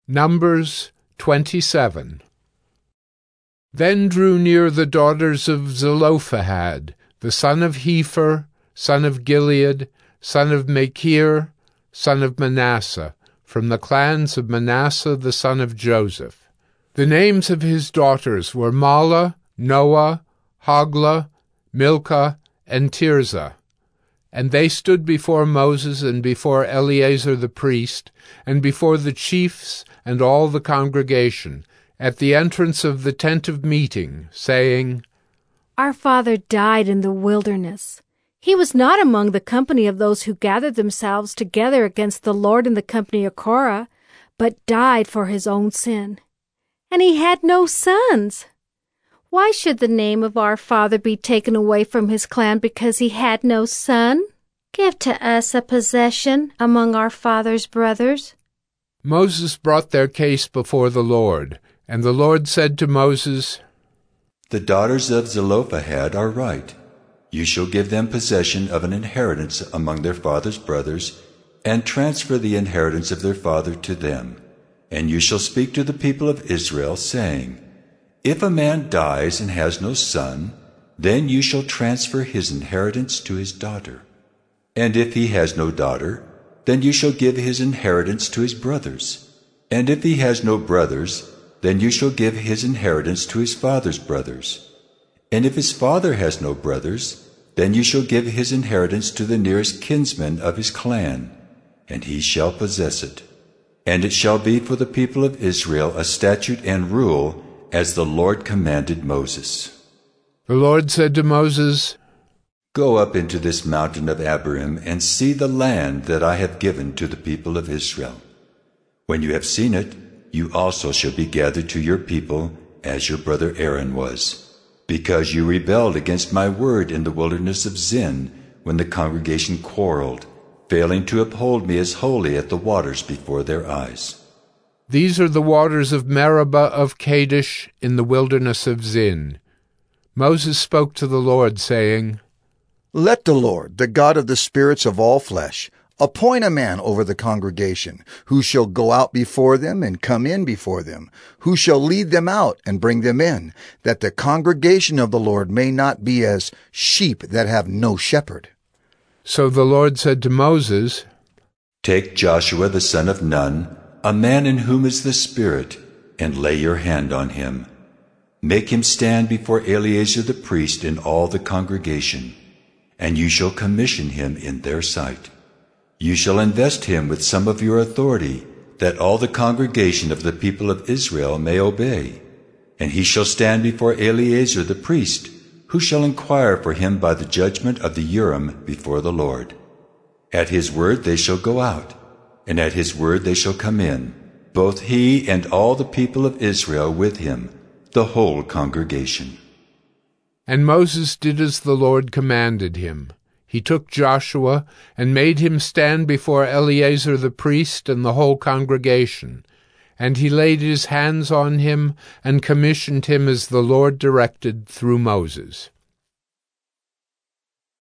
Numbers 27. Then drew near the daughters of Zelophehad, the son of Hepher, son of Gilead, son of Machir, son of Manasseh, from the clans of Manasseh the son of Joseph. The names of his daughters were Mahlah, Noah, Hoglah, Milcah, and Tirzah. And they stood before Moses and before Eleazar the priest, and before the chiefs and all the congregation, at the entrance of the tent of meeting, saying, Our father died in the wilderness. He was not among the company of those who gathered themselves together against the Lord in the company of Korah, but died for his own sin. And he had no sons. Why should the name of our father be taken away from his clan because he had no son? Give to us a possession among our father's brothers. Moses brought their case before the Lord, and the Lord said to Moses, The daughters of Zelophehad are right. You shall give them possession of an inheritance among their father's brothers, and transfer the inheritance of their father to them. And you shall speak to the people of Israel, saying, If a man dies and has no son, then you shall transfer his inheritance to his daughter. And if he has no daughter, then you shall give his inheritance to his brothers. And if he has no brothers, then you shall give his inheritance to his father's brothers. And if his father has no brothers, then you shall give his inheritance to the nearest kinsman of his clan, and he shall possess it. And it shall be for the people of Israel a statute and rule, as the Lord commanded Moses. The Lord said to Moses, Go up into this mountain of Abarim, and see the land that I have given to the people of Israel. When you have seen it, you also shall be gathered to your people, as your brother Aaron was, because you rebelled against my word in the wilderness of Zin, when the congregation quarreled, failing to uphold me as holy at the waters before their eyes. These are the waters of Meribah of Kadesh in the wilderness of Zin. Moses spoke to the Lord, saying, Let the Lord, the God of the spirits of all flesh, appoint a man over the congregation, who shall go out before them and come in before them, who shall lead them out and bring them in, that the congregation of the Lord may not be as sheep that have no shepherd. So the Lord said to Moses, Take Joshua the son of Nun, a man in whom is the Spirit, and lay your hand on him. Make him stand before Eleazar the priest and all the congregation, and you shall commission him in their sight. You shall invest him with some of your authority, that all the congregation of the people of Israel may obey. And he shall stand before Eleazar the priest, who shall inquire for him by the judgment of the Urim before the Lord. At his word they shall go out, and at his word they shall come in, both he and all the people of Israel with him, the whole congregation. And Moses did as the Lord commanded him. He took Joshua and made him stand before Eleazar the priest and the whole congregation. And he laid his hands on him and commissioned him as the Lord directed through Moses.